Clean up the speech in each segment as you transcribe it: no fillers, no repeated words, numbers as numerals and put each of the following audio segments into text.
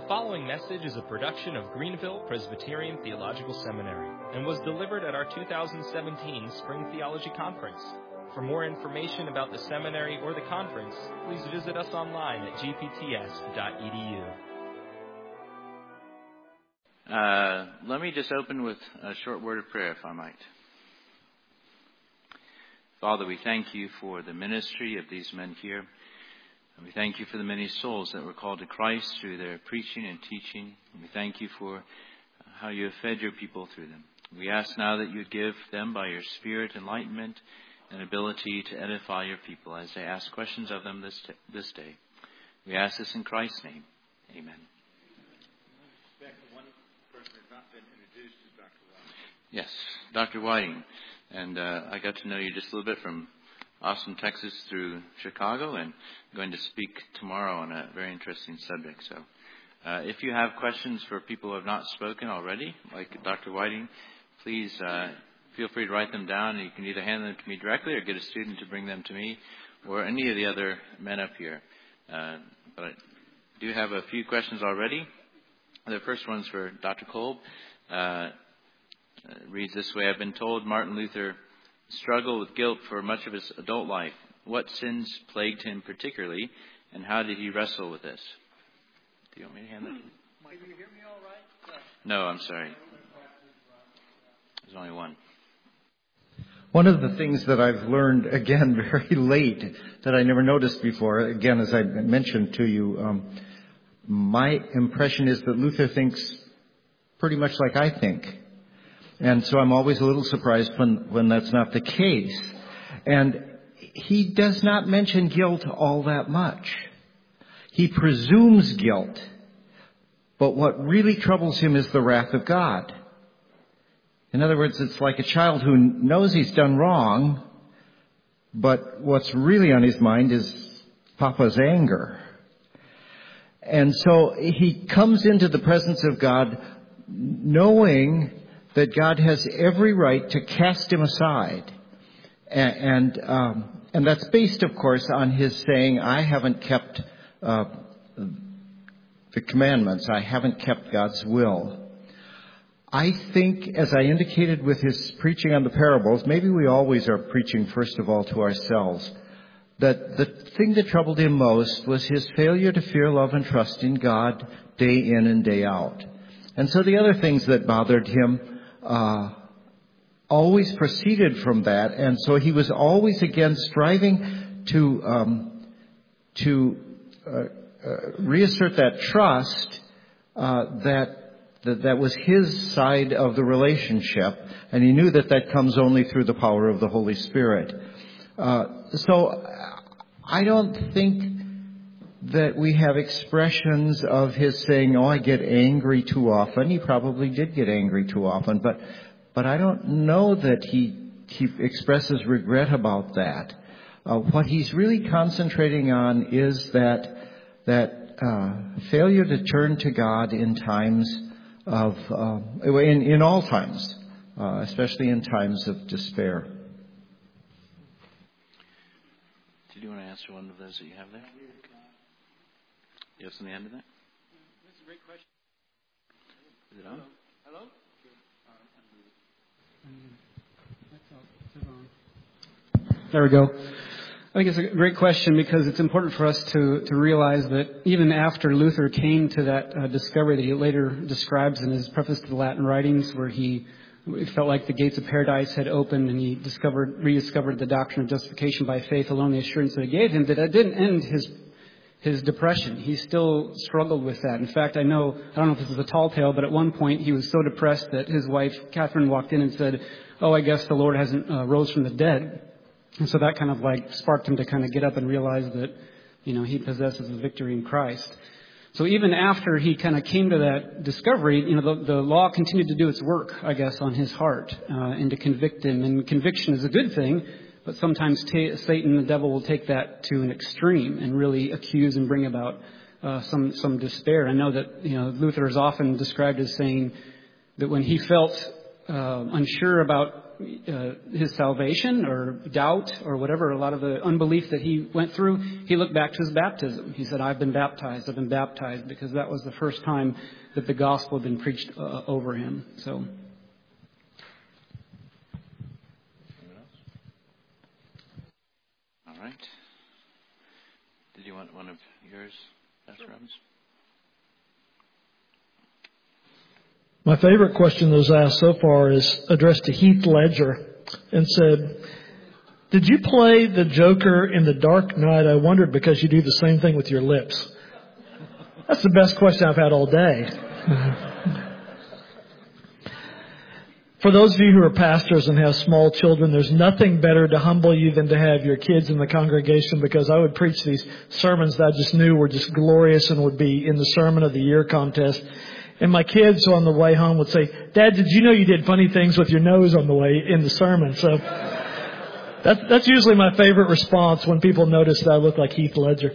The following message is a production of Greenville Presbyterian Theological Seminary and was delivered at our 2017 Spring Theology Conference. For more information about the seminary or the conference, please visit us online at gpts.edu. Let me just open with a short word of prayer, if I might. Father, we thank you for the ministry of these men here. And we thank you for the many souls that were called to Christ through their preaching and teaching. And we thank you for how you have fed your people through them. We ask now that you'd give them by your Spirit enlightenment and ability to edify your people as they ask questions of them this day. We ask this in Christ's name. Amen. One person who has not been introduced is Dr. Whiting. Yes, Dr. Whiting. And I got to know you just a little bit from Austin, Texas through Chicago, and I'm going to speak tomorrow on a very interesting subject. So if you have questions for people who have not spoken already, like Dr. Whiting, please feel free to write them down. You can either hand them to me directly or get a student to bring them to me or any of the other men up here. But I do have a few questions already. The first one's for Dr. Kolb. Reads this way: I've been told Martin Luther struggled with guilt for much of his adult life. What sins plagued him particularly, and how did he wrestle with this? Do you want me to hand that? Mike, can you hear me all right? No, I'm sorry. There's only one. One of the things that I've learned, again, very late, that I never noticed before, again, as I mentioned to you, my impression is that Luther thinks pretty much like I think. And so I'm always a little surprised when that's not the case. And he does not mention guilt all that much. He presumes guilt. But what really troubles him is the wrath of God. In other words, it's like a child who knows he's done wrong, but what's really on his mind is Papa's anger. And so he comes into the presence of God knowing that God has every right to cast him aside. And that's based, of course, on his saying, I haven't kept the commandments. I haven't kept God's will. I think, as I indicated with his preaching on the parables, maybe we always are preaching first of all to ourselves, that the thing that troubled him most was his failure to fear, love, and trust in God day in and day out. And so the other things that bothered him always proceeded from that, and so he was always again striving to reassert that trust that was his side of the relationship, and he knew that comes only through the power of the Holy Spirit. So I don't think that we have expressions of his saying, I get angry too often. He probably did get angry too often, but I don't know that he expresses regret about that. What he's really concentrating on is that failure to turn to God in times of, in all times, especially in times of despair. Did you want to answer one of those that you have there? You have something to add to that? That's a great question. Is it on? Hello? There we go. I think it's a great question because it's important for us to realize that even after Luther came to that discovery that he later describes in his preface to the Latin writings, where he felt like the gates of paradise had opened and he rediscovered the doctrine of justification by faith alone, the assurance that it gave him, that it didn't end his depression. He still struggled with that. In fact, I don't know if this is a tall tale, but at one point he was so depressed that his wife, Catherine, walked in and said, I guess the Lord hasn't rose from the dead. And so that kind of sparked him to kind of get up and realize that, he possesses the victory in Christ. So even after he kind of came to that discovery, the law continued to do its work, I guess, on his heart, and to convict him. And conviction is a good thing. But sometimes Satan, the devil, will take that to an extreme and really accuse and bring about some despair. I know that Luther is often described as saying that when he felt unsure about his salvation or doubt or whatever, a lot of the unbelief that he went through, he looked back to his baptism. He said, I've been baptized, because that was the first time that the gospel had been preached over him. So. All right. Did you want one of yours, Pastor Robbins? My favorite question that was asked so far is addressed to Heath Ledger and said, did you play the Joker in The Dark Knight? I wondered because you do the same thing with your lips. That's the best question I've had all day. For those of you who are pastors and have small children, there's nothing better to humble you than to have your kids in the congregation, because I would preach these sermons that I just knew were just glorious and would be in the Sermon of the Year contest. And my kids on the way home would say, Dad, did you know you did funny things with your nose on the way in the sermon? So that's usually my favorite response when people notice that I look like Heath Ledger.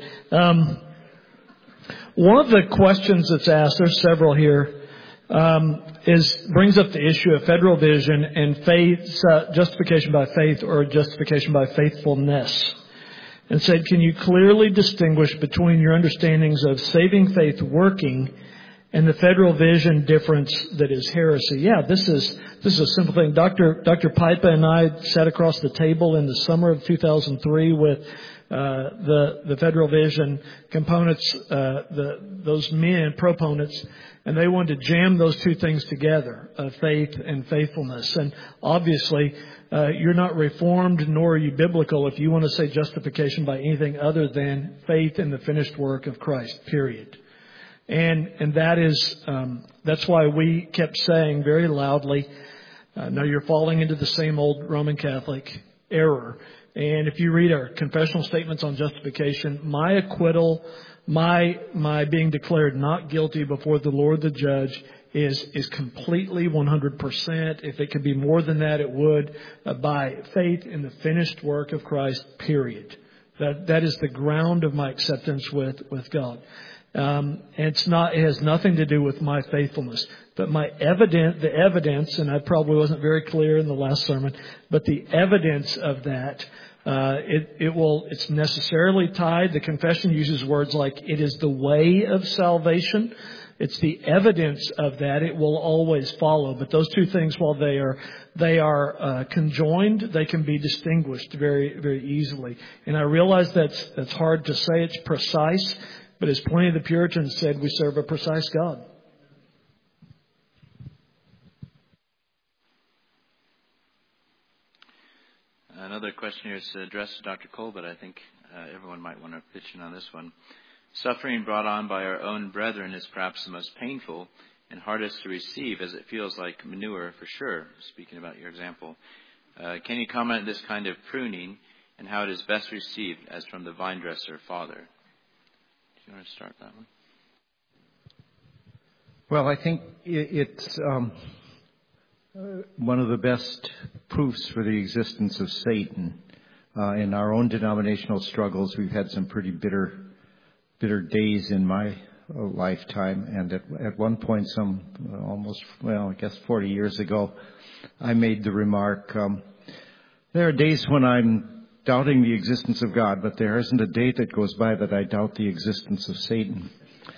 One of the questions that's asked, there's several here, brings up the issue of federal vision and faith, justification by faith or justification by faithfulness. And said, can you clearly distinguish between your understandings of saving faith working and the federal vision difference that is heresy? Yeah, this is a simple thing. Dr. Pipa and I sat across the table in the summer of 2003 with the federal vision components, those men, proponents, and they wanted to jam those two things together, faith and faithfulness. And obviously, you're not reformed nor are you biblical if you want to say justification by anything other than faith in the finished work of Christ, period. And that is, that's why we kept saying very loudly, no, you're falling into the same old Roman Catholic error. And if you read our confessional statements on justification, my acquittal, my being declared not guilty before the Lord the judge is completely 100%. If it could be more than that, it would, by faith in the finished work of Christ, period. That is the ground of my acceptance with God. It has nothing to do with my faithfulness, but the evidence, and I probably wasn't very clear in the last sermon, but the evidence of that, it's necessarily tied. The confession uses words like, it is the way of salvation. It's the evidence of that. It will always follow. But those two things, while they are conjoined, they can be distinguished very, very easily. And I realize that's hard to say. It's precise. But as plenty of the Puritans said, we serve a precise God. Another question here is addressed to Dr. Cole, but I think everyone might want to pitch in on this one. Suffering brought on by our own brethren is perhaps the most painful and hardest to receive, as it feels like manure for sure, speaking about your example. Can you comment on this kind of pruning and how it is best received as from the vine dresser Father? You want to start that one? Well, I think it's one of the best proofs for the existence of Satan. In our own denominational struggles, we've had some pretty bitter days in my lifetime. And at one point, I guess 40 years ago, I made the remark, there are days when I'm doubting the existence of God, but there isn't a day that goes by that I doubt the existence of Satan.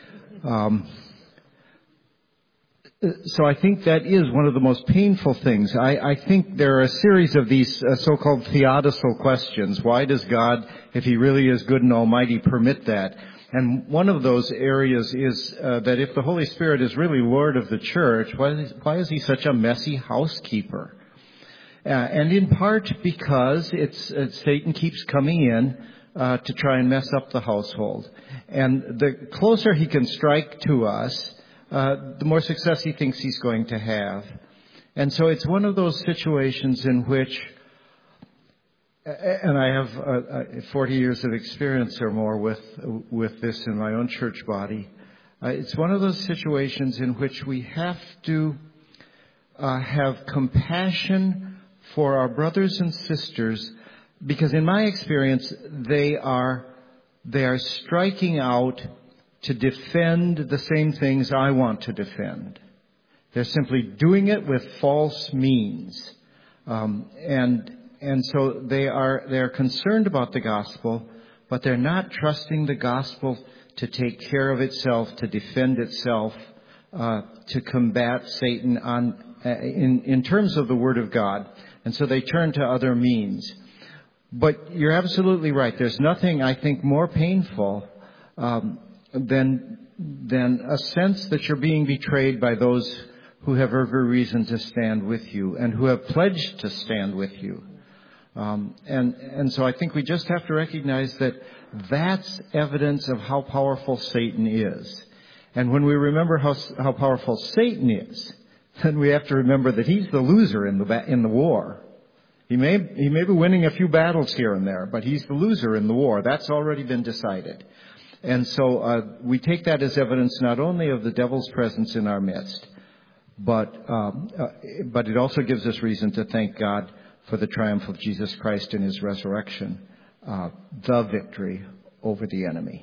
So I think that is one of the most painful things. I think there are a series of these so-called theodical questions. Why does God, if He really is good and almighty, permit that? And one of those areas is that if the Holy Spirit is really Lord of the church, why is He such a messy housekeeper? And in part because Satan keeps coming in to try and mess up the household. And the closer he can strike to us, the more success he thinks he's going to have. And so it's one of those situations in which, and I have 40 years of experience or more with this in my own church body, it's one of those situations in which we have to have compassion for our brothers and sisters, because in my experience, they are striking out to defend the same things I want to defend. They're simply doing it with false means. And so they're concerned about the gospel, but they're not trusting the gospel to take care of itself, to defend itself, to combat Satan in terms of the Word of God. And so they turn to other means. But you're absolutely right. There's nothing, I think, more painful than a sense that you're being betrayed by those who have every reason to stand with you and who have pledged to stand with you. And so I think we just have to recognize that that's evidence of how powerful Satan is. And when we remember how powerful Satan is, then we have to remember that he's the loser in the war. He may be winning a few battles here and there, but he's the loser in the war. That's already been decided. And so we take that as evidence not only of the devil's presence in our midst, but it also gives us reason to thank God for the triumph of Jesus Christ in his resurrection, the victory over the enemy.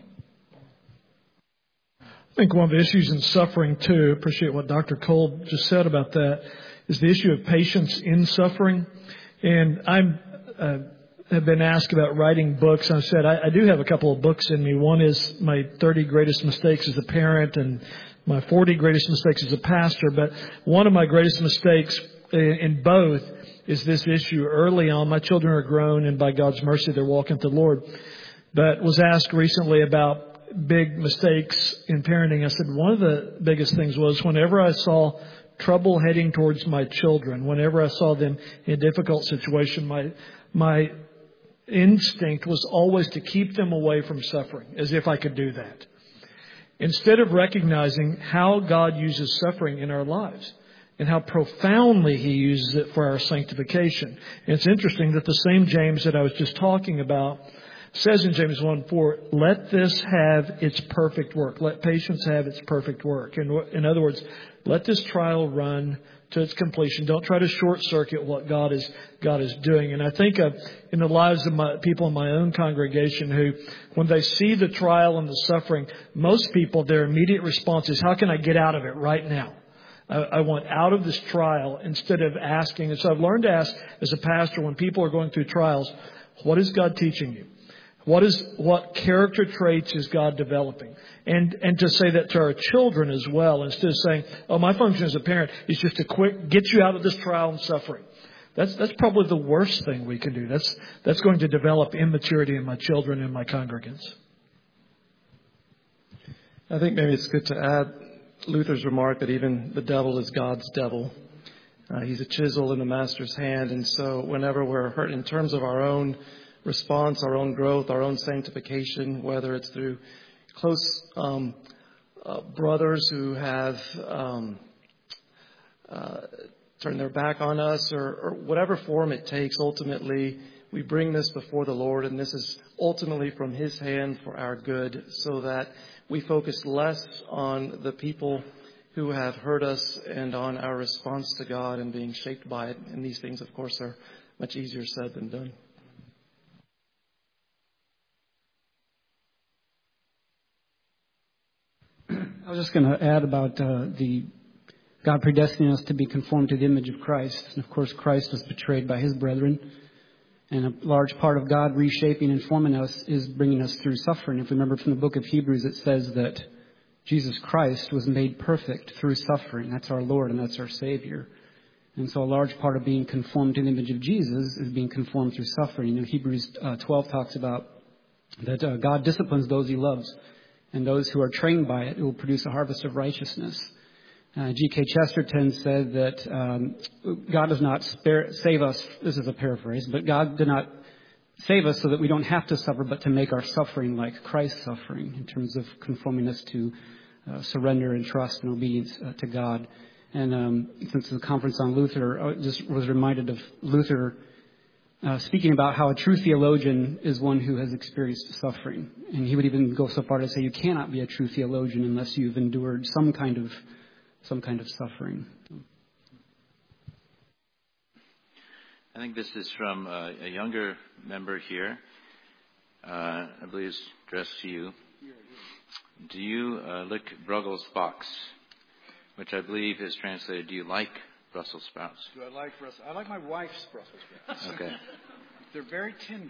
I think one of the issues in suffering, too, appreciate what Dr. Cole just said about that, is the issue of patience in suffering. And I have been asked about writing books. I said I do have a couple of books in me. One is my 30 greatest mistakes as a parent and my 40 greatest mistakes as a pastor. But one of my greatest mistakes in both is this issue early on. My children are grown, and by God's mercy, they're walking with the Lord. But was asked recently about big mistakes in parenting. I said one of the biggest things was whenever I saw trouble heading towards my children, whenever I saw them in a difficult situation, my instinct was always to keep them away from suffering, as if I could do that. Instead of recognizing how God uses suffering in our lives and how profoundly he uses it for our sanctification. And it's interesting that the same James that I was just talking about says in James 1:4, let this have its perfect work. Let patience have its perfect work. In other words, let this trial run to its completion. Don't try to short circuit what God is doing. And I think of in the lives of people in my own congregation who, when they see the trial and the suffering, most people, their immediate response is, how can I get out of it right now? I want out of this trial instead of asking. And so I've learned to ask as a pastor when people are going through trials, what is God teaching you? What character traits is God developing? And to say that to our children as well, instead of saying, oh, my function as a parent is just to get you out of this trial and suffering. That's probably the worst thing we can do. That's going to develop immaturity in my children and my congregants. I think maybe it's good to add Luther's remark that even the devil is God's devil. He's a chisel in the master's hand. And so whenever we're hurt in terms of our own response, our own growth, our own sanctification, whether it's through close brothers who have turned their back on us or whatever form it takes, ultimately we bring this before the Lord, and this is ultimately from his hand for our good, so that we focus less on the people who have hurt us and on our response to God and being shaped by it. And these things, of course, are much easier said than done. I was just going to add about God predestining us to be conformed to the image of Christ. And of course, Christ was betrayed by his brethren. And a large part of God reshaping and forming us is bringing us through suffering. If we remember from the book of Hebrews, it says that Jesus Christ was made perfect through suffering. That's our Lord and that's our Savior. And so a large part of being conformed to the image of Jesus is being conformed through suffering. You know, Hebrews 12 talks about that God disciplines those he loves. And those who are trained by it will produce a harvest of righteousness. G.K. Chesterton said that God does not save us, this is a paraphrase, but God did not save us so that we don't have to suffer, but to make our suffering like Christ's suffering in terms of conforming us to surrender and trust and obedience to God. And since the conference on Luther, I just was reminded of Luther speaking about how a true theologian is one who has experienced suffering. And he would even go so far to say you cannot be a true theologian unless you've endured some kind of suffering. I think this is from a younger member here. I believe it's addressed to you. Do you lick Bruegel's box? Which I believe is translated, do you like Brussels sprouts? Do I like Brussels? I like my wife's Brussels sprouts. Okay. They're very tender.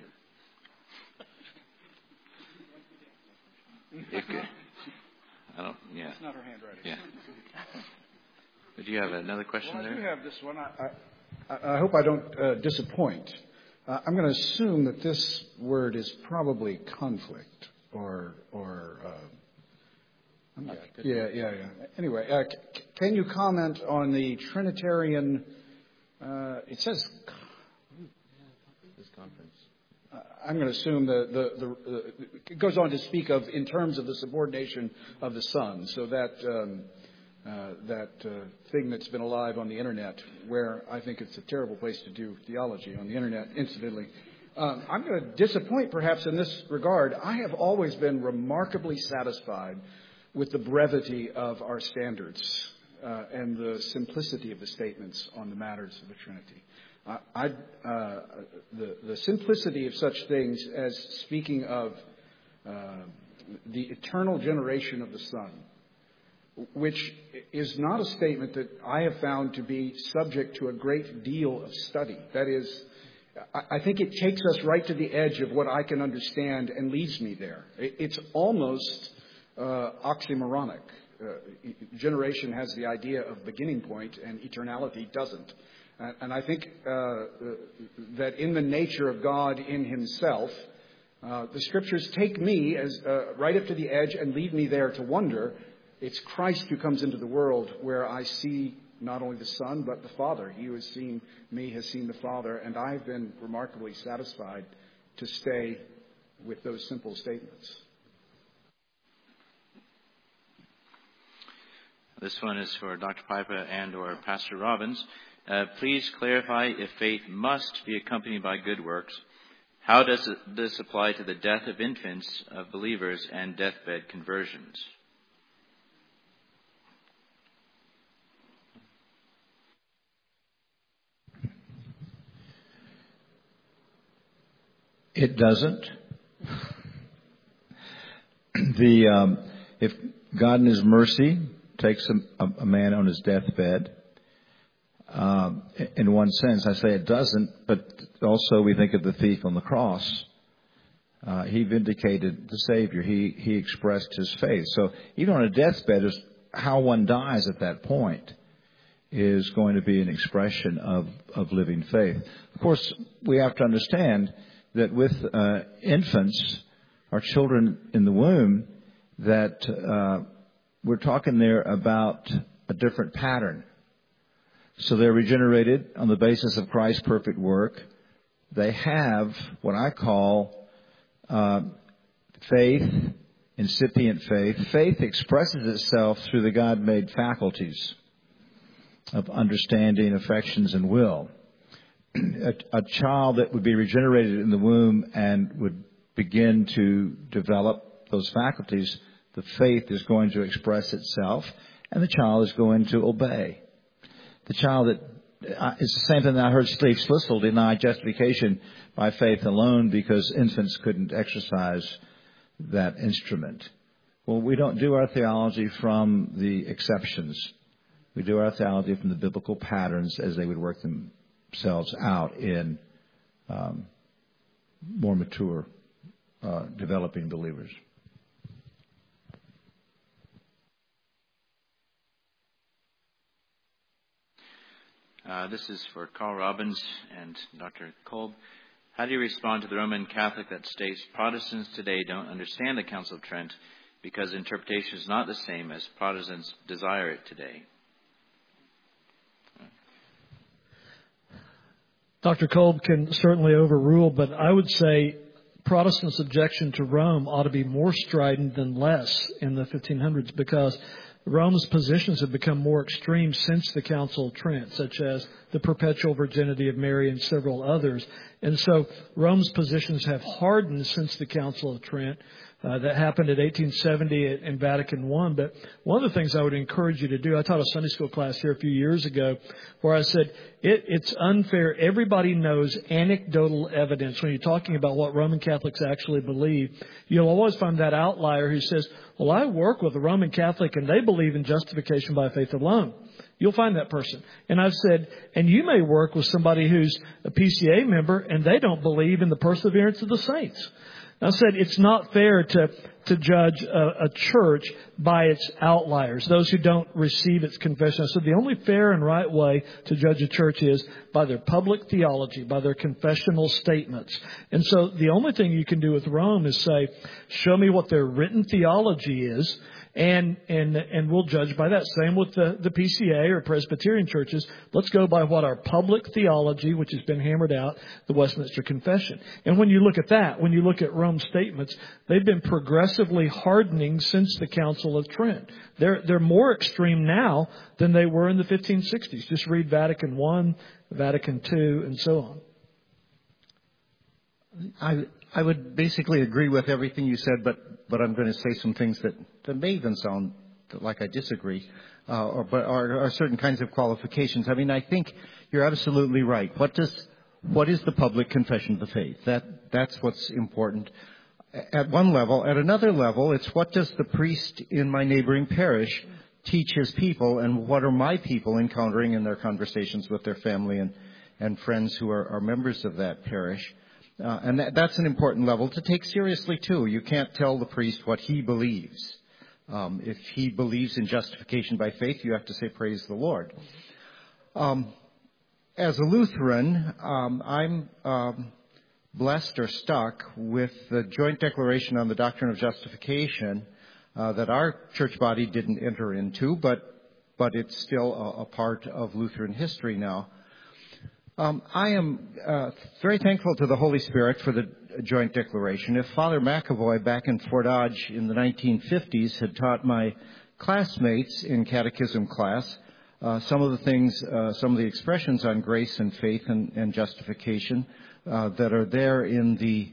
Yeah. It's not her handwriting. Yeah. Did you have another question Well, I there? do have this one. I hope I don't disappoint. I'm going to assume that this word is probably conflict or I'm not, yeah. Anyway, can you comment on the Trinitarian? It says This conference. I'm going to assume it goes on to speak of in terms of the subordination of the Son. So that thing that's been alive on the internet, where I think it's a terrible place to do theology on the internet. Incidentally, I'm going to disappoint perhaps in this regard. I have always been remarkably satisfied with the brevity of our standards and the simplicity of the statements on the matters of the Trinity. The simplicity of such things as speaking of the eternal generation of the Son, which is not a statement that I have found to be subject to a great deal of study. That is, I think it takes us right to the edge of what I can understand and leaves me there. It's almost oxymoronic. Generation has the idea of beginning point and eternality doesn't. And I think that in the nature of God in himself, the scriptures take me as right up to the edge and leave me there to wonder. It's Christ who comes into the world where I see not only the Son but the Father. He who has seen me has seen the Father, and I've been remarkably satisfied to stay with those simple statements. This one is for Dr. Piper and or Pastor Robbins. Please clarify if faith must be accompanied by good works. How does this apply to the death of infants, of believers, and deathbed conversions? It doesn't. If God in his mercy takes a man on his deathbed, in one sense, I say it doesn't, but also we think of the thief on the cross. He vindicated the Savior. He expressed his faith. So even on a deathbed, how one dies at that point is going to be an expression of living faith. Of course, we have to understand that with infants, our children in the womb, that we're talking there about a different pattern. So they're regenerated on the basis of Christ's perfect work. They have what I call faith, incipient faith. Faith expresses itself through the God-made faculties of understanding, affections, and will. A child that would be regenerated in the womb and would begin to develop those faculties, the faith is going to express itself, and the child is going to obey. The child that it's the same thing that I heard Steve Schlissel deny justification by faith alone because infants couldn't exercise that instrument. Well, we don't do our theology from the exceptions. We do our theology from the biblical patterns as they would work themselves out in more mature, developing believers. This is for Carl Robbins and Dr. Kolb. How do you respond to the Roman Catholic that states Protestants today don't understand the Council of Trent because interpretation is not the same as Protestants desire it today? Dr. Kolb can certainly overrule, but I would say Protestants' objection to Rome ought to be more strident than less in the 1500s because Rome's positions have become more extreme since the Council of Trent, such as the perpetual virginity of Mary and several others. And so Rome's positions have hardened since the Council of Trent. that happened in 1870 in Vatican I. But one of the things I would encourage you to do, I taught a Sunday school class here a few years ago where I said it's unfair. Everybody knows anecdotal evidence when you're talking about what Roman Catholics actually believe. You'll always find that outlier who says, well, I work with a Roman Catholic and they believe in justification by faith alone. You'll find that person. And I've said, and you may work with somebody who's a PCA member and they don't believe in the perseverance of the saints. I said it's not fair to judge a church by its outliers, those who don't receive its confession. I said the only fair and right way to judge a church is by their public theology, by their confessional statements. And so the only thing you can do with Rome is say, show me what their written theology is, and we'll judge by that. Same with the PCA or Presbyterian churches. Let's go by what our public theology, which has been hammered out, the Westminster Confession. And when you look at that, when you look at Rome's statements, they've been progressively hardening since the Council of Trent. They're more extreme now than they were in the 1560s. Just read Vatican I, Vatican II, and so on. I would basically agree with everything you said, but I'm going to say some things that may even sound like I disagree, but are certain kinds of qualifications. I mean, I think you're absolutely right. What is the public confession of the faith? That's what's important at one level. At another level, it's what does the priest in my neighboring parish teach his people, and what are my people encountering in their conversations with their family and friends who are members of that parish. And that's an important level to take seriously, too. You can't tell the priest what he believes. If he believes in justification by faith, you have to say, praise the Lord. As a Lutheran, I'm blessed or stuck with the joint declaration on the doctrine of justification that our church body didn't enter into, but it's still a part of Lutheran history now. I am very thankful to the Holy Spirit for the joint declaration. If Father McAvoy back in Fort Dodge in the 1950s had taught my classmates in catechism class some of the expressions on grace and faith and justification that are there in the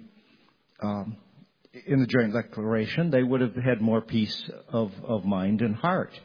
joint declaration, they would have had more peace of mind and heart.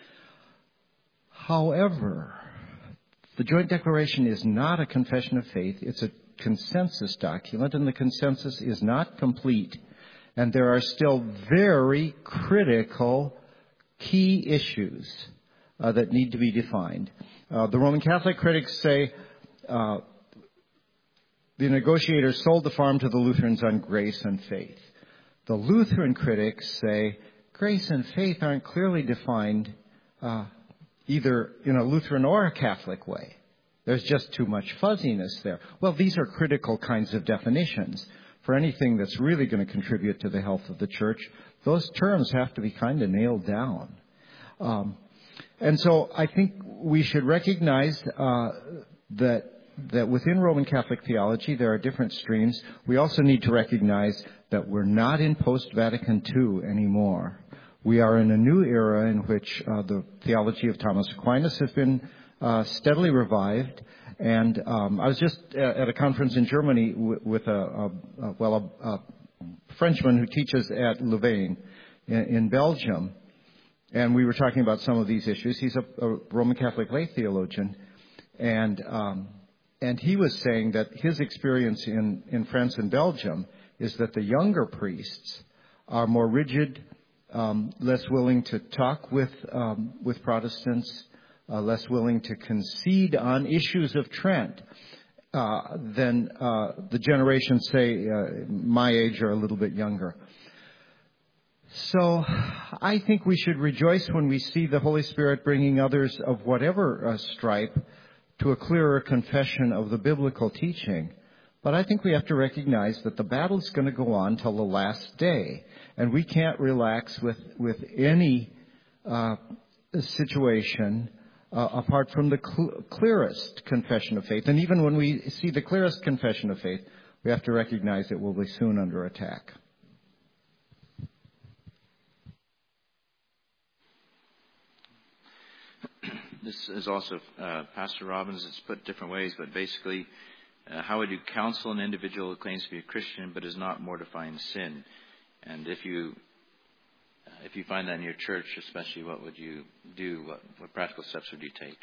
However, the Joint Declaration is not a confession of faith. It's a consensus document, and the consensus is not complete. And there are still very critical key issues that need to be defined. The Roman Catholic critics say the negotiators sold the farm to the Lutherans on grace and faith. The Lutheran critics say grace and faith aren't clearly defined either in a Lutheran or a Catholic way. There's just too much fuzziness there. Well, these are critical kinds of definitions. For anything that's really going to contribute to the health of the church, those terms have to be kind of nailed down. And so I think we should recognize that within Roman Catholic theology there are different streams. We also need to recognize that we're not in post-Vatican II anymore. We are in a new era in which the theology of Thomas Aquinas has been steadily revived. And I was just at a conference in Germany with a Frenchman who teaches at Louvain in Belgium. And we were talking about some of these issues. He's a Roman Catholic lay theologian. And he was saying that his experience in France and Belgium is that the younger priests are more rigid, less willing to talk with Protestants, less willing to concede on issues of Trent than the generations, say, my age or a little bit younger. So I think we should rejoice when we see the Holy Spirit bringing others of whatever stripe to a clearer confession of the biblical teaching. But I think we have to recognize that the battle's going to go on till the last day. And we can't relax with any situation apart from the clearest confession of faith. And even when we see the clearest confession of faith, we have to recognize it will be soon under attack. This is also Pastor Robbins. It's put different ways, but basically, how would you counsel an individual who claims to be a Christian but is not mortifying sin? And if you find that in your church, especially, what would you do? What practical steps would you take?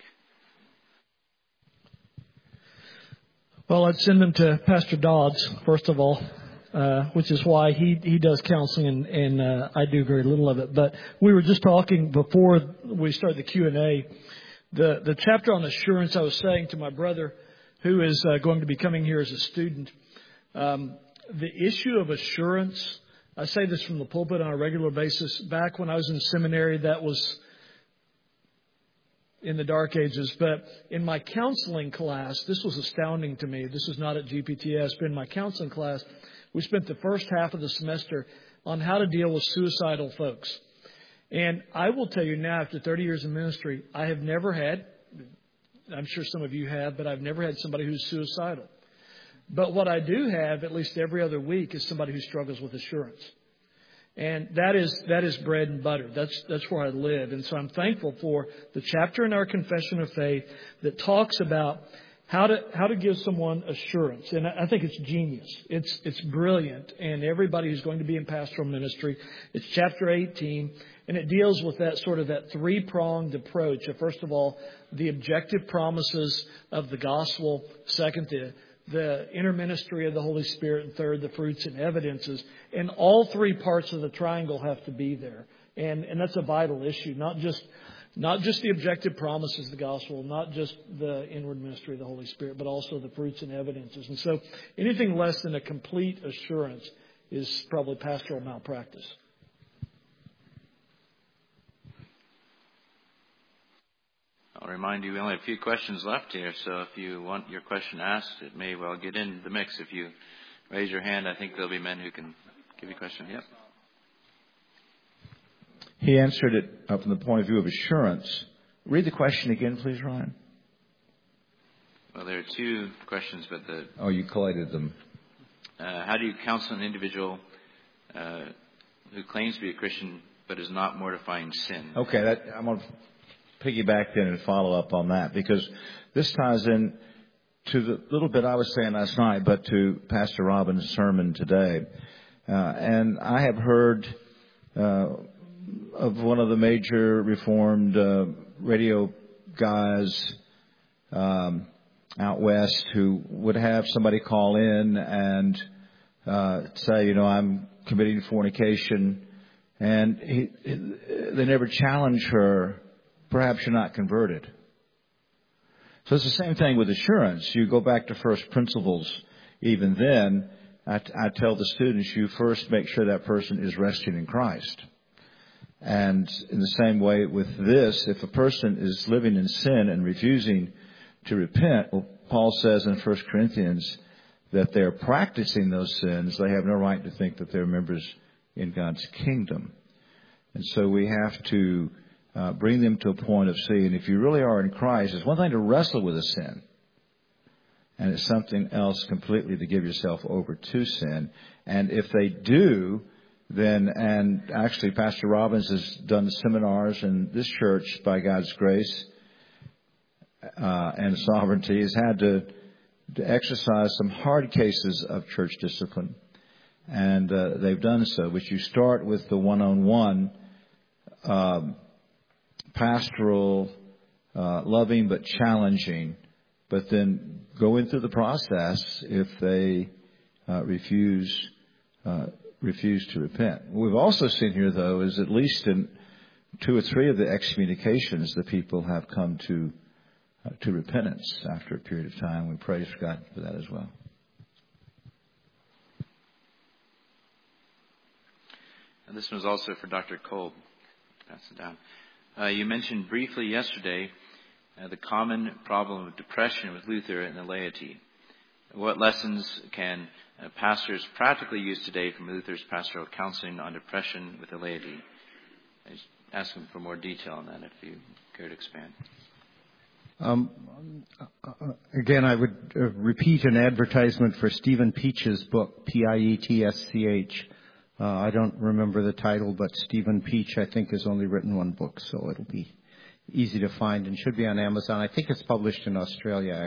Well, I'd send them to Pastor Dodds, first of all, which is why he does counseling and I do very little of it. But we were just talking before we started the Q&A. The chapter on assurance, I was saying to my brother, who is going to be coming here as a student, the issue of assurance, I say this from the pulpit on a regular basis. Back when I was in seminary, that was in the dark ages. But in my counseling class, this was astounding to me. This is not at GPTS, but in my counseling class, we spent the first half of the semester on how to deal with suicidal folks. And I will tell you now, after 30 years of ministry, I have never had, I'm sure some of you have, but I've never had somebody who's suicidal. But what I do have, at least every other week, is somebody who struggles with assurance. And that is bread and butter. That's where I live. And so I'm thankful for the chapter in our Confession of Faith that talks about how to give someone assurance. And I think it's genius. It's brilliant. And everybody who's going to be in pastoral ministry, it's chapter 18, and it deals with that three-pronged approach. First of all, the objective promises of the gospel. Second, the inner ministry of the Holy Spirit, and third, the fruits and evidences. And all three parts of the triangle have to be there. And that's a vital issue, not just the objective promises of the gospel, not just the inward ministry of the Holy Spirit, but also the fruits and evidences. And so anything less than a complete assurance is probably pastoral malpractice. I'll remind you we only have a few questions left here, so if you want your question asked, it may well get in the mix. If you raise your hand, I think there'll be men who can give you a question. Yep. He answered it from the point of view of assurance. Read the question again, please, Ryan. Well, there are two questions, but you collated them. How do you counsel an individual who claims to be a Christian but is not mortifying sin? Okay, I'm going to piggyback then and follow up on that, because this ties in to the little bit I was saying last night, but to Pastor Robin's sermon today. And I have heard of one of the major Reformed radio guys out west who would have somebody call in and say, I'm committing fornication, and they never challenge her. Perhaps you're not converted. So it's the same thing with assurance. You go back to first principles. Even then, I tell the students, you first make sure that person is resting in Christ. And in the same way with this, if a person is living in sin and refusing to repent, well, Paul says in 1 Corinthians that they're practicing those sins. They have no right to think that they're members in God's kingdom. And so we have to bring them to a point of seeing if you really are in Christ. It's one thing to wrestle with a sin, and it's something else completely to give yourself over to sin. And if they do, then, and actually Pastor Robbins has done seminars in this church by God's grace and sovereignty, has had to exercise some hard cases of church discipline. And they've done so, which you start with the one-on-one pastoral, loving but challenging, but then going through the process if they refuse to repent. What we've also seen here, though, is at least in 2 or 3 of the excommunications, the people have come to repentance after a period of time. We praise God for that as well. And this was also for Dr. Kolb. Pass it down. You mentioned briefly yesterday the common problem of depression with Luther and the laity. What lessons can pastors practically use today from Luther's pastoral counseling on depression with the laity? I was asking for more detail on that, if you care to expand. Again, I would repeat an advertisement for Stephen Peach's book, Pietsch. I don't remember the title, but Stephen Peach, I think, has only written one book, so it'll be easy to find and should be on Amazon. I think it's published in Australia,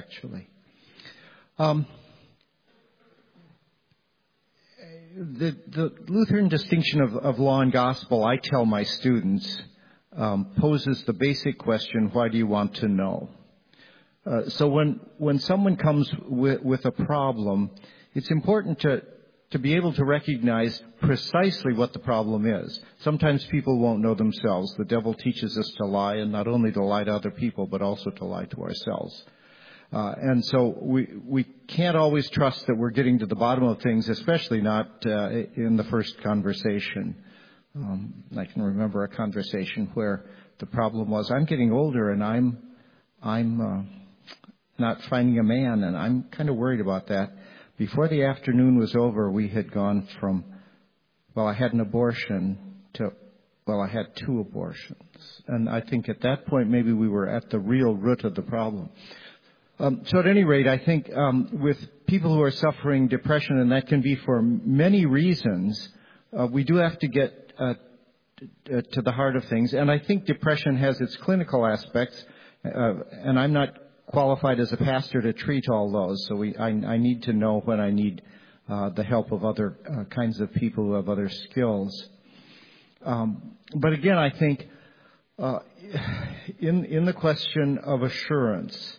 The Lutheran distinction of law and gospel, I tell my students, poses the basic question, why do you want to know? So when someone comes with a problem, it's important to be able to recognize precisely what the problem is. Sometimes people won't know themselves. The devil teaches us to lie, and not only to lie to other people, but also to lie to ourselves. And so we can't always trust that we're getting to the bottom of things, especially not in the first conversation. I can remember a conversation where the problem was, I'm getting older and I'm not finding a man, and I'm kind of worried about that. Before the afternoon was over, we had gone from, I had an abortion to, I had 2 abortions. And I think at that point, maybe we were at the real root of the problem. So at any rate, I think with people who are suffering depression, and that can be for many reasons, we do have to get to the heart of things. And I think depression has its clinical aspects, and I'm not qualified as a pastor to treat all those. So I need to know when I need the help of other kinds of people who have other skills. But again, I think in the question of assurance,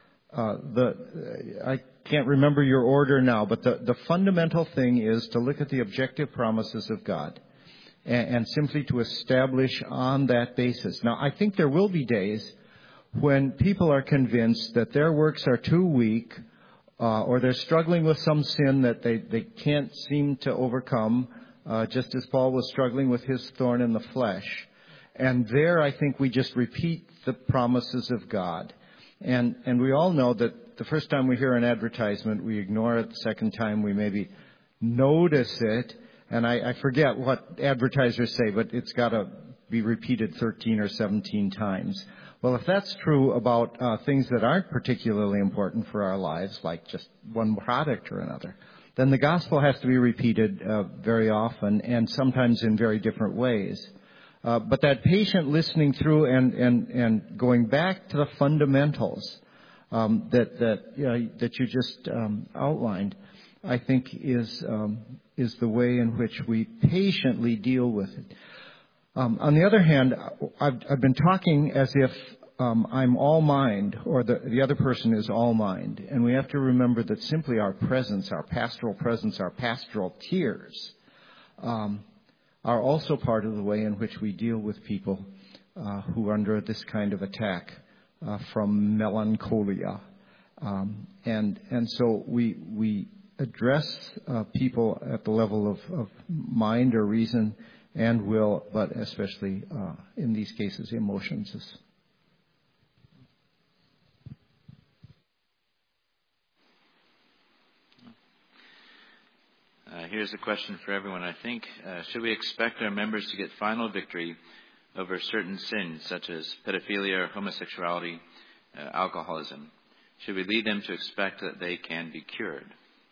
I can't remember your order now, but the fundamental thing is to look at the objective promises of God and simply to establish on that basis. Now, I think there will be days when people are convinced that their works are too weak, or they're struggling with some sin that they can't seem to overcome, just as Paul was struggling with his thorn in the flesh. And there, I think we just repeat the promises of God. And we all know that the first time we hear an advertisement, we ignore it. The second time, we maybe notice it. And I forget what advertisers say, but it's got to be repeated 13 or 17 times. Well, if that's true about things that aren't particularly important for our lives, like just one product or another, then the gospel has to be repeated very often and sometimes in very different ways. But that patient listening through and going back to the fundamentals that you just outlined, I think is the way in which we patiently deal with it. On the other hand, I've been talking as if I'm all mind, or the other person is all mind, and we have to remember that simply our presence, our pastoral tears, are also part of the way in which we deal with people who are under this kind of attack from melancholia, and so we address people at the level of mind or reason and will, but especially in these cases, emotions. Here's a question for everyone, I think. Should we expect our members to get final victory over certain sins, such as pedophilia, homosexuality, alcoholism? Should we lead them to expect that they can be cured?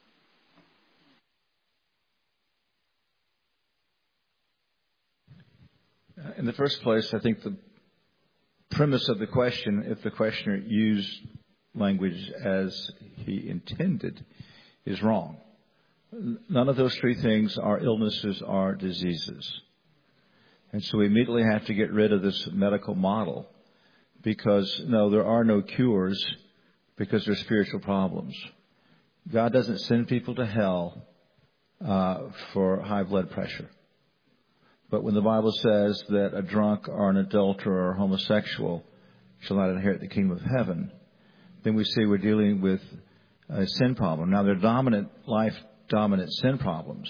In the first place, I think the premise of the question, if the questioner used language as he intended, is wrong. None of those 3 things are illnesses or diseases. And so we immediately have to get rid of this medical model because, no, there are no cures because they're spiritual problems. God doesn't send people to hell for high blood pressure. But when the Bible says that a drunk or an adulterer or homosexual shall not inherit the kingdom of heaven, then we see we're dealing with a sin problem. Now, they're dominant sin problems,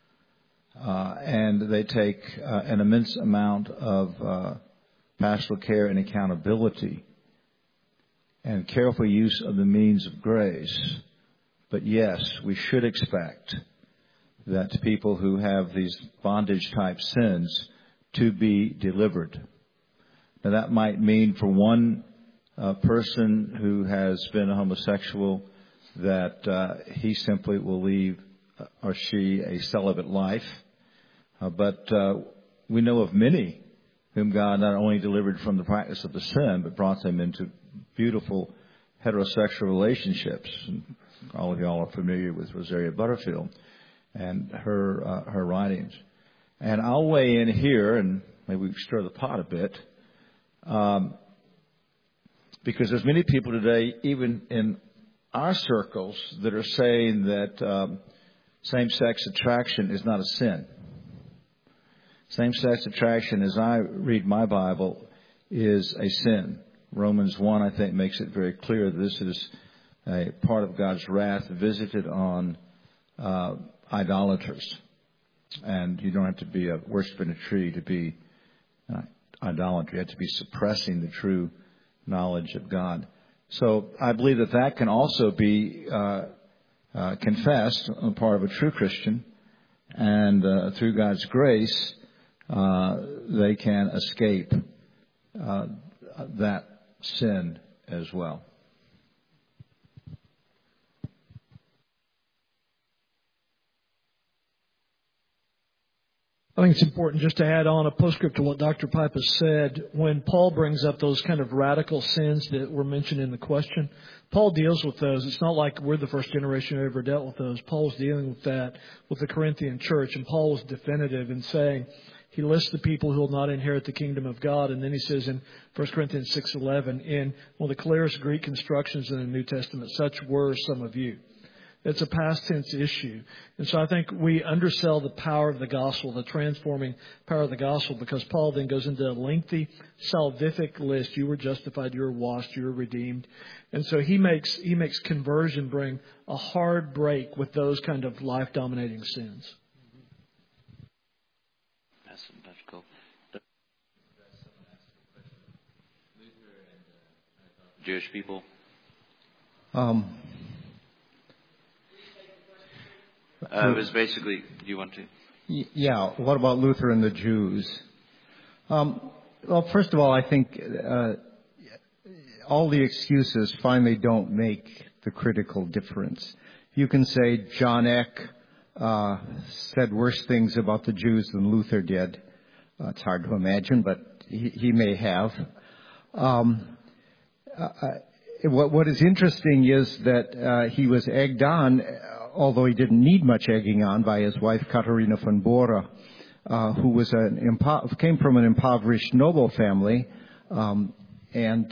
and they take an immense amount of pastoral care and accountability and careful use of the means of grace. But yes, we should expect that people who have these bondage-type sins to be delivered. Now, that might mean for one person who has been a homosexual that he simply will leave or she a celibate life. But we know of many whom God not only delivered from the practice of the sin, but brought them into beautiful heterosexual relationships. And all of y'all are familiar with Rosaria Butterfield. and her writings. And I'll weigh in here, and maybe we stir the pot a bit, because there's many people today, even in our circles, that are saying that same-sex attraction is not a sin. Same-sex attraction, as I read my Bible, is a sin. Romans 1, I think, makes it very clear that this is a part of God's wrath visited on idolaters. And you don't have to be worshiping a tree to be idolatry. You have to be suppressing the true knowledge of God. So I believe that can also be confessed on the part of a true Christian, and through God's grace, they can escape that sin as well. I think it's important just to add on a postscript to what Dr. Pipe has said. When Paul brings up those kind of radical sins that were mentioned in the question, Paul deals with those. It's not like we're the first generation who ever dealt with those. Paul's dealing with that with the Corinthian church, and Paul was definitive in saying, he lists the people who will not inherit the kingdom of God, and then he says in 1 Corinthians 6:11, in one of the clearest Greek constructions in the New Testament, such were some of you. It's a past tense issue. And so I think we undersell the power of the gospel, the transforming power of the gospel, because Paul then goes into a lengthy salvific list. You were justified, you were washed, you were redeemed. And so he makes conversion bring a hard break with those kind of life-dominating sins. That's cool. Jewish people. It was basically, do you want to? Yeah, what about Luther and the Jews? Well, first of all, I think all the excuses finally don't make the critical difference. You can say John Eck said worse things about the Jews than Luther did. It's hard to imagine, but he may have. What is interesting is that he was egged on, although he didn't need much egging on, by his wife Katharina von Bora, who was came from an impoverished noble family, and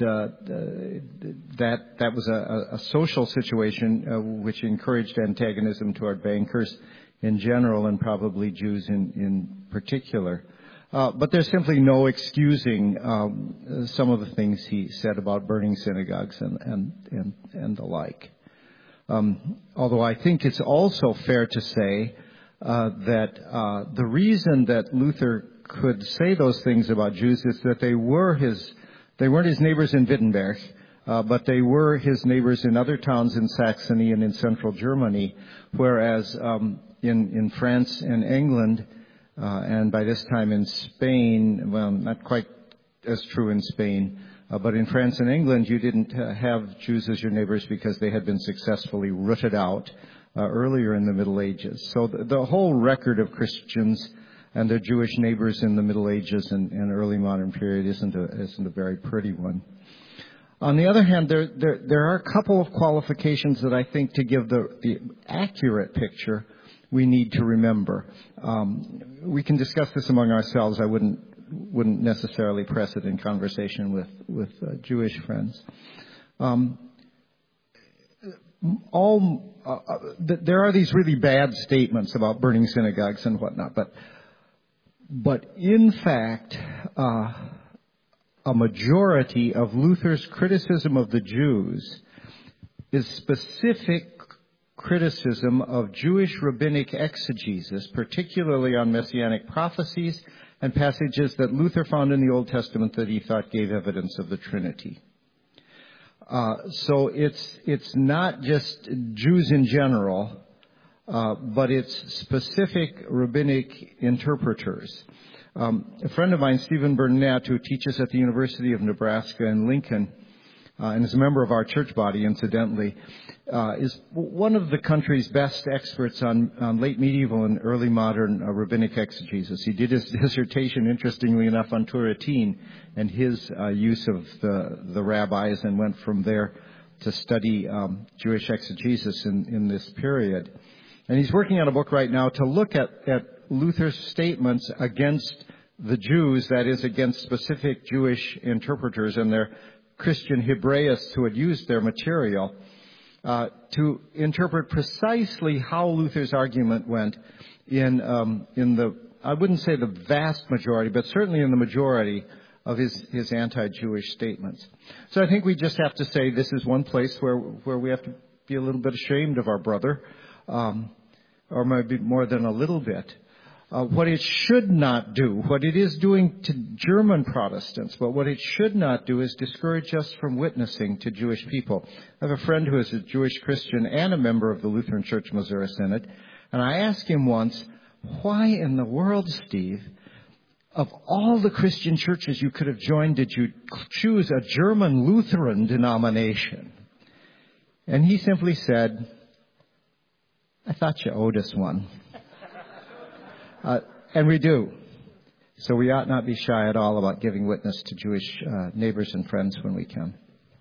that was a social situation which encouraged antagonism toward bankers in general, and probably Jews in particular. But there's simply no excusing some of the things he said about burning synagogues and the like. Although I think it's also fair to say that the reason that Luther could say those things about Jews is that they weren't his neighbors in Wittenberg, but they were his neighbors in other towns in Saxony and in central Germany, whereas in France and England, and by this time in Spain, well, not quite as true in Spain, but in France and England, you didn't have Jews as your neighbors because they had been successfully rooted out earlier in the Middle Ages. So the whole record of Christians and their Jewish neighbors in the Middle Ages and early modern period isn't a very pretty one. On the other hand, there are a couple of qualifications that I think, to give the accurate picture, we need to remember. We can discuss this among ourselves. I wouldn't necessarily press it in conversation with Jewish friends. There are these really bad statements about burning synagogues and whatnot, but in fact, a majority of Luther's criticism of the Jews is specific criticism of Jewish rabbinic exegesis, particularly on messianic prophecies and passages that Luther found in the Old Testament that he thought gave evidence of the Trinity. So it's not just Jews in general, but it's specific rabbinic interpreters. A friend of mine, Stephen Burnett, who teaches at the University of Nebraska in Lincoln, and is a member of our church body, incidentally, is one of the country's best experts on late medieval and early modern rabbinic exegesis. He did his dissertation, interestingly enough, on Turretin and his use of the rabbis, and went from there to study Jewish exegesis in this period. And he's working on a book right now to look at Luther's statements against the Jews, that is, against specific Jewish interpreters and their Christian Hebraists who had used their material, to interpret precisely how Luther's argument went in the, I wouldn't say the vast majority, but certainly in the majority of his anti-Jewish statements. So I think we just have to say this is one place where we have to be a little bit ashamed of our brother, or maybe more than a little bit. What it should not do, what it is doing to German Protestants, but what it should not do is discourage us from witnessing to Jewish people. I have a friend who is a Jewish Christian and a member of the Lutheran Church Missouri Synod, and I asked him once, why in the world, Steve, of all the Christian churches you could have joined, did you choose a German Lutheran denomination? And he simply said, I thought you owed us one. And we do. So we ought not be shy at all about giving witness to Jewish neighbors and friends when we can.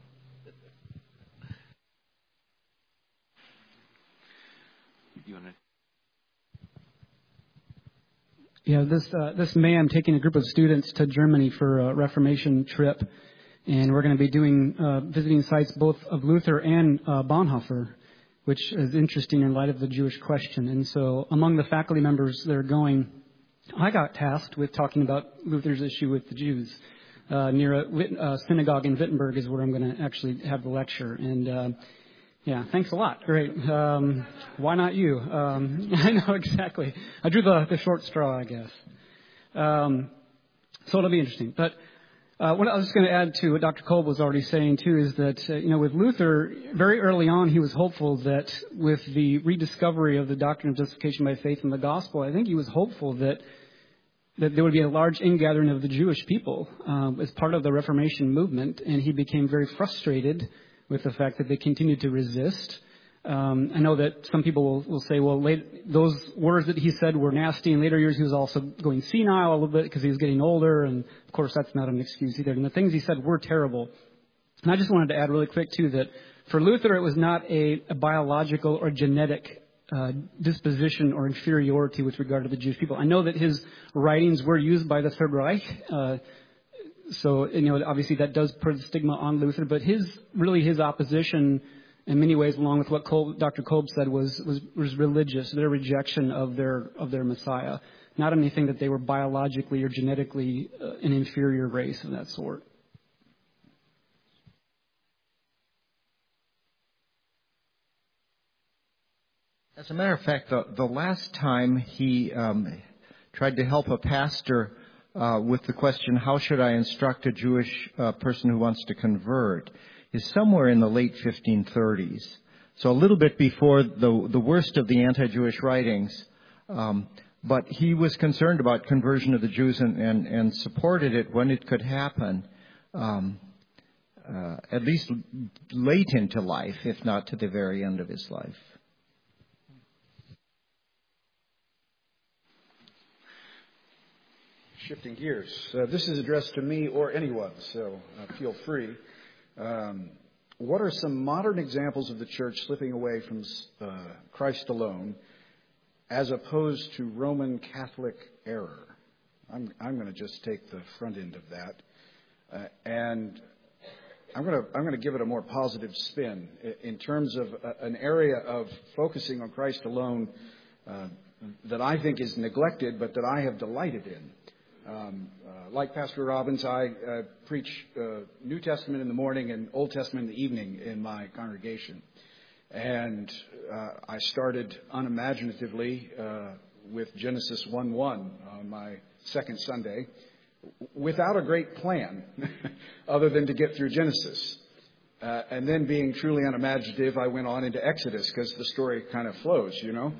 Yeah, this May I'm taking a group of students to Germany for a Reformation trip, and we're going to be doing visiting sites both of Luther and Bonhoeffer, which is interesting in light of the Jewish question. And so among the faculty members that are going, I got tasked with talking about Luther's issue with the Jews. Near a synagogue in Wittenberg is where I'm going to actually have the lecture. And yeah, thanks a lot. Great. Why not you? I know exactly. I drew the short straw, I guess. So it'll be interesting. But what I was going to add to what Dr. Kolb was already saying, too, is that, with Luther, very early on, he was hopeful that with the rediscovery of the doctrine of justification by faith in the gospel, I think he was hopeful that there would be a large ingathering of the Jewish people as part of the Reformation movement, and he became very frustrated with the fact that they continued to resist. I know that some people will say, well, those words that he said were nasty. In later years, he was also going senile a little bit because he was getting older. And, of course, that's not an excuse either. And the things he said were terrible. And I just wanted to add really quick, too, that for Luther, it was not a biological or genetic disposition or inferiority with regard to the Jewish people. I know that his writings were used by the Third Reich. So, obviously that does put a stigma on Luther. But his opposition, in many ways, along with what Dr. Kolb said, was religious, their rejection of their Messiah. Not anything that they were biologically or genetically an inferior race of that sort. As a matter of fact, the last time he tried to help a pastor with the question, how should I instruct a Jewish person who wants to convert, is somewhere in the late 1530s. So a little bit before the worst of the anti-Jewish writings. But he was concerned about conversion of the Jews and supported it when it could happen, at least late into life, if not to the very end of his life. Shifting gears. This is addressed to me or anyone, so feel free. What are some modern examples of the church slipping away from Christ alone as opposed to Roman Catholic error? I'm going to just take the front end of that. And I'm going to give it a more positive spin in terms of an area of focusing on Christ alone that I think is neglected, but that I have delighted in. Like Pastor Robbins, I preach New Testament in the morning and Old Testament in the evening in my congregation. And I started unimaginatively with Genesis 1:1 on my second Sunday without a great plan other than to get through Genesis. And then being truly unimaginative, I went on into Exodus because the story kind of flows,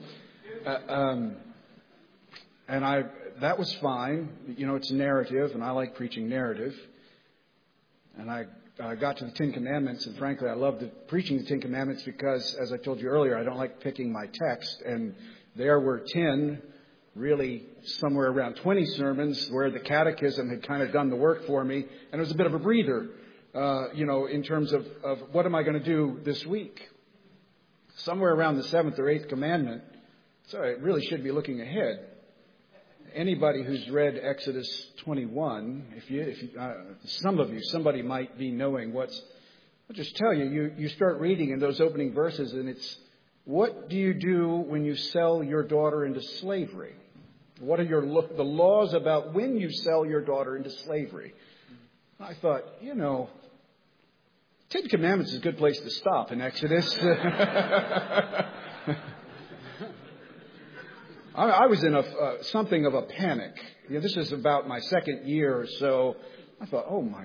And that was fine. It's narrative, and I like preaching narrative. And I got to the Ten Commandments, and frankly, I love preaching the Ten Commandments because, as I told you earlier, I don't like picking my text. And there were 10, really somewhere around 20 sermons where the catechism had kind of done the work for me. And it was a bit of a breather, in terms of what am I going to do this week? Somewhere around the 7th or 8th commandment, So I really should be looking ahead. Anybody who's read Exodus 21, somebody might be knowing I'll just tell you, you start reading in those opening verses, and it's, what do you do when you sell your daughter into slavery? What are the laws about when you sell your daughter into slavery? I thought, Ten Commandments is a good place to stop in Exodus. I was in something of a panic. This is about my second year or so. I thought,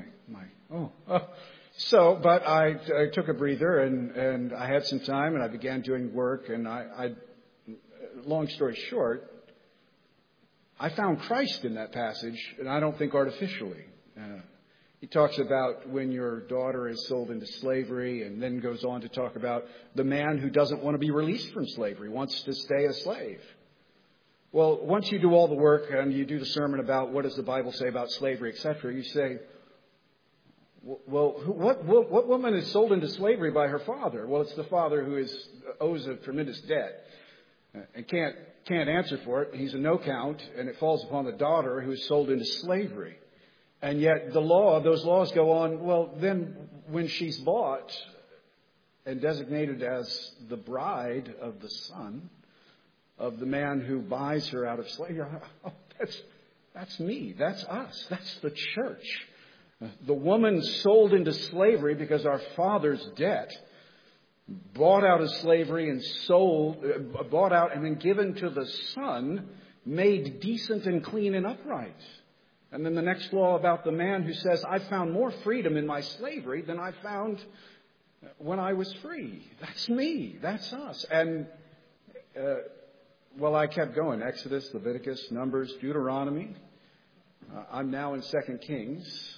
but I took a breather and I had some time and I began doing work. And long story short, I found Christ in that passage, and I don't think artificially. He talks about when your daughter is sold into slavery, and then goes on to talk about the man who doesn't want to be released from slavery, wants to stay a slave. Well, once you do all the work and you do the sermon about what does the Bible say about slavery, etc., you say, well, what woman is sold into slavery by her father? Well, it's the father who owes a tremendous debt and can't answer for it. He's a no count, and it falls upon the daughter who is sold into slavery. And yet those laws go on. Well, then when she's bought and designated as the bride of the son of the man who buys her out of slavery, that's me. That's us. That's the church. The woman sold into slavery because our father's debt, bought out of slavery and bought out and then given to the son, made decent and clean and upright. And then the next law about the man who says, I found more freedom in my slavery than I found when I was free. That's me. That's us. And, I kept going. Exodus, Leviticus, Numbers, Deuteronomy. I'm now in 2 Kings.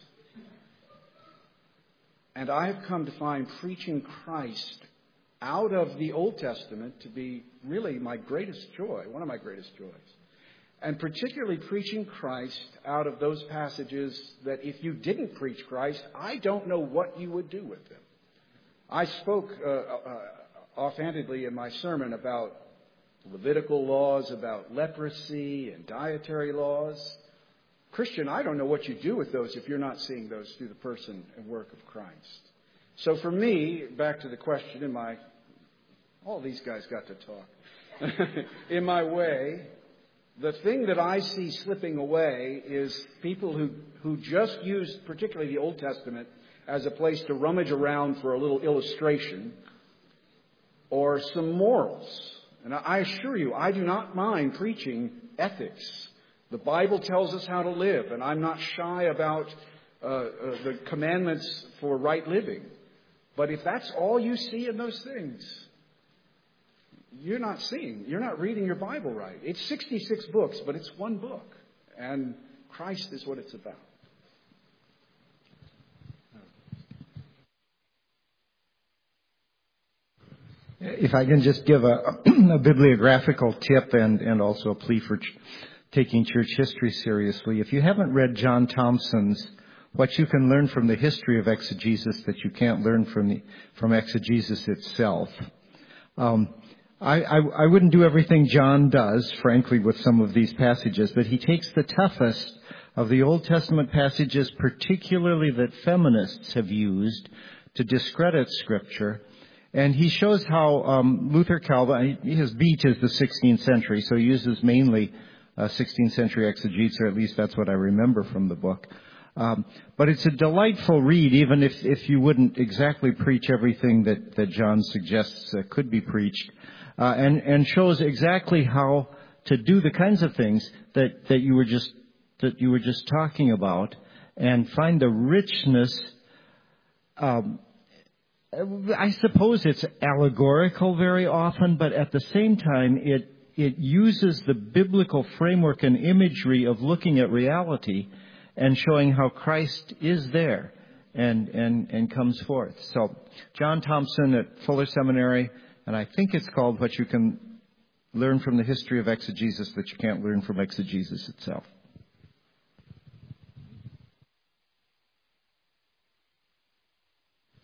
And I've come to find preaching Christ out of the Old Testament to be really my greatest joy, one of my greatest joys. And particularly preaching Christ out of those passages that if you didn't preach Christ, I don't know what you would do with them. I spoke offhandedly in my sermon about Levitical laws, about leprosy and dietary laws. Christian, I don't know what you do with those if you're not seeing those through the person and work of Christ. So for me, back to the question, all these guys got to talk. In my way, the thing that I see slipping away is people who just use particularly the Old Testament as a place to rummage around for a little illustration or some morals. And I assure you, I do not mind preaching ethics. The Bible tells us how to live, and I'm not shy about the commandments for right living. But if that's all you see in those things, you're not reading your Bible right. It's 66 books, but it's one book. And Christ is what it's about. If I can just give a bibliographical tip and also a plea for taking church history seriously. If you haven't read John Thompson's What You Can Learn from the History of Exegesis That You Can't Learn from Exegesis Itself, I wouldn't do everything John does, frankly, with some of these passages, but he takes the toughest of the Old Testament passages, particularly that feminists have used to discredit Scripture, and he shows how Luther Calvin, his beat is the 16th century, so he uses mainly 16th century exegetes, or at least that's what I remember from the book. But it's a delightful read, even if you wouldn't exactly preach everything that John suggests could be preached, and shows exactly how to do the kinds of things that you were just talking about, and find the richness. I suppose it's allegorical very often, but at the same time, it uses the biblical framework and imagery of looking at reality and showing how Christ is there and comes forth. So, John Thompson at Fuller Seminary, and I think it's called What You Can Learn from the History of Exegesis That You Can't Learn from Exegesis Itself.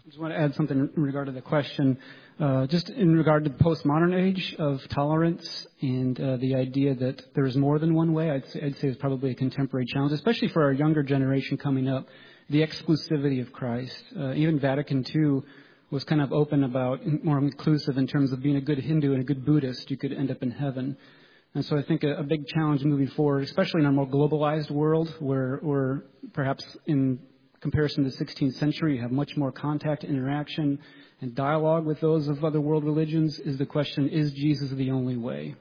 I just want to add something in regard to the question. Just in regard to the postmodern age of tolerance and the idea that there's more than one way, I'd say it's probably a contemporary challenge, especially for our younger generation coming up, the exclusivity of Christ. Even Vatican II was kind of open about, more inclusive in terms of being a good Hindu and a good Buddhist, you could end up in heaven. And so I think a big challenge moving forward, especially in our more globalized world, where perhaps in comparison to the 16th century, you have much more contact, interaction, and dialogue with those of other world religions, is the question, is Jesus the only way?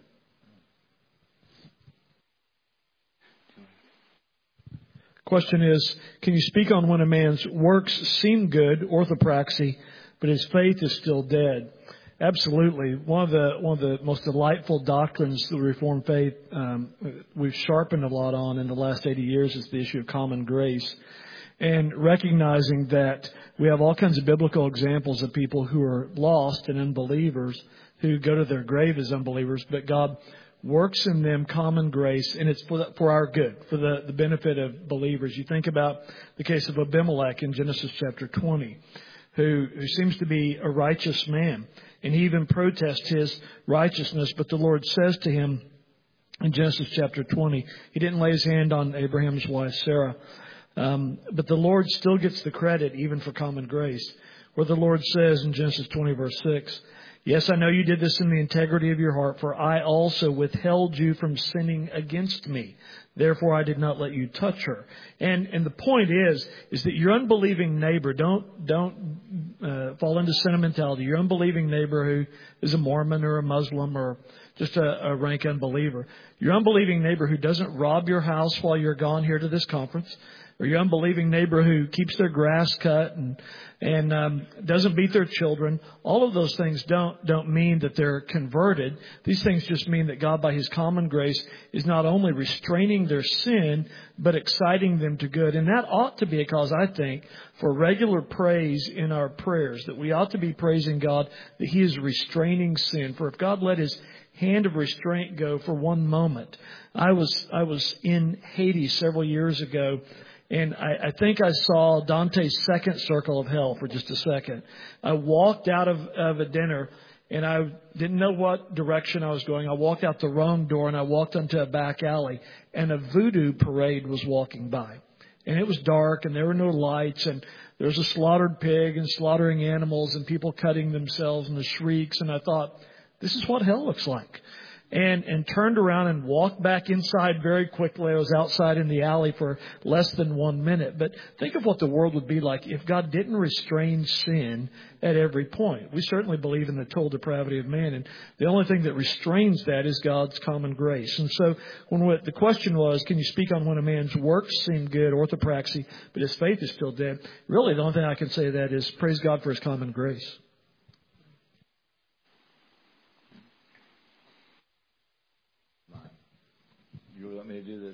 Question is, can you speak on when a man's works seem good, orthopraxy, but his faith is still dead? Absolutely. One of the most delightful doctrines of the Reformed faith we've sharpened a lot on in the last 80 years is the issue of common grace. And recognizing that we have all kinds of biblical examples of people who are lost and unbelievers who go to their grave as unbelievers, but God works in them common grace, and it's for our good, for the benefit of believers. You think about the case of Abimelech in Genesis chapter 20, who seems to be a righteous man, and he even protests his righteousness, but the Lord says to him in Genesis chapter 20, he didn't lay his hand on Abraham's wife Sarah, but the Lord still gets the credit even for common grace, where the Lord says in Genesis 20 verse 6, yes, I know you did this in the integrity of your heart, for I also withheld you from sinning against me. Therefore, I did not let you touch her. And the point is that your unbelieving neighbor, don't fall into sentimentality. Your unbelieving neighbor who is a Mormon or a Muslim or just a rank unbeliever. Your unbelieving neighbor who doesn't rob your house while you're gone here to this conference. Or your unbelieving neighbor who keeps their grass cut and doesn't beat their children. All of those things don't mean that they're converted. These things just mean that God, by His common grace, is not only restraining their sin, but exciting them to good. And that ought to be a cause, I think, for regular praise in our prayers. That we ought to be praising God that He is restraining sin. For if God let His hand of restraint go for one moment. I was in Haiti several years ago. And I think I saw Dante's second circle of hell for just a second. I walked out of a dinner and I didn't know what direction I was going. I walked out the wrong door and I walked into a back alley and a voodoo parade was walking by. And it was dark and there were no lights and there was a slaughtered pig and slaughtering animals and people cutting themselves and the shrieks. And I thought, this is what hell looks like. And turned around and walked back inside very quickly. I was outside in the alley for less than 1 minute. But think of what the world would be like if God didn't restrain sin at every point. We certainly believe in the total depravity of man. And the only thing that restrains that is God's common grace. And so the question was, can you speak on when a man's works seem good, orthopraxy, but his faith is still dead? Really, the only thing I can say to that is praise God for His common grace. You want me to do this?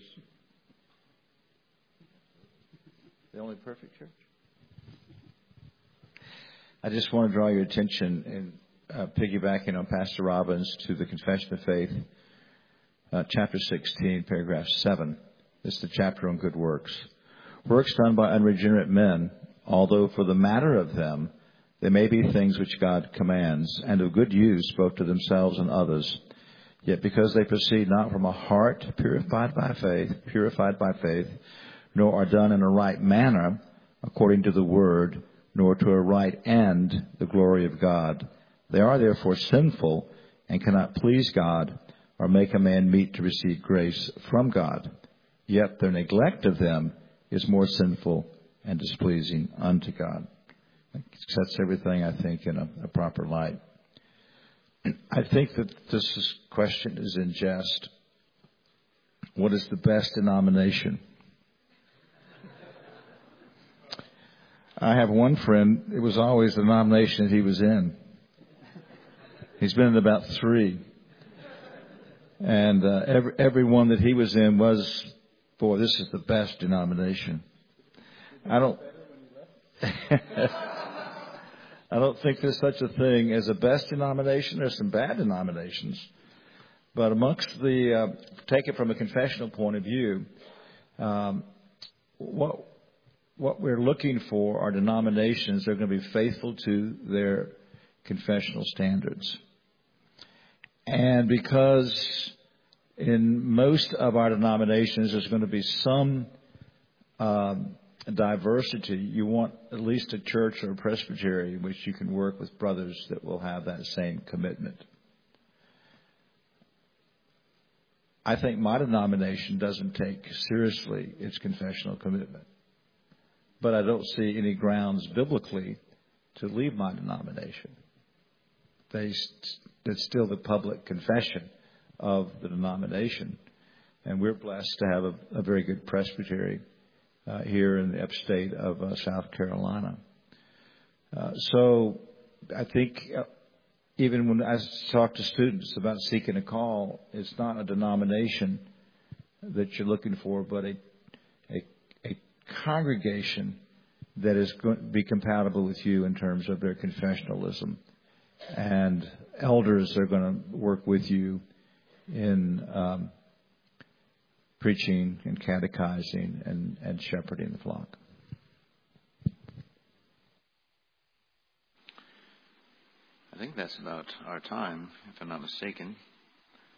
The only perfect church? I just want to draw your attention and piggybacking on Pastor Robbins to the Confession of Faith, chapter 16, paragraph 7. This is the chapter on good works. Works done by unregenerate men, although for the matter of them, they may be things which God commands, and of good use both to themselves and others. Yet because they proceed not from a heart purified by faith, nor are done in a right manner, according to the word, nor to a right end, the glory of God, they are therefore sinful and cannot please God or make a man meet to receive grace from God. Yet their neglect of them is more sinful and displeasing unto God. It sets everything, I think, in a proper light. I think that this question is in jest. What is the best denomination? I have one friend, it was always the denomination that he was in. He's been in about 3. And every one that he was in was, boy, this is the best denomination. I don't think there's such a thing as a best denomination. There's some bad denominations. But amongst take it from a confessional point of view, what we're looking for are denominations that are going to be faithful to their confessional standards. And because in most of our denominations there's going to be some diversity, you want at least a church or a presbytery in which you can work with brothers that will have that same commitment. I think my denomination doesn't take seriously its confessional commitment. But I don't see any grounds biblically to leave my denomination. It's still the public confession of the denomination. And we're blessed to have a very good presbytery here in the upstate of South Carolina. So I think even when I talk to students about seeking a call, it's not a denomination that you're looking for, but a congregation that is going to be compatible with you in terms of their confessionalism. And elders are going to work with you in preaching and catechizing and shepherding the flock. I think that's about our time, if I'm not mistaken.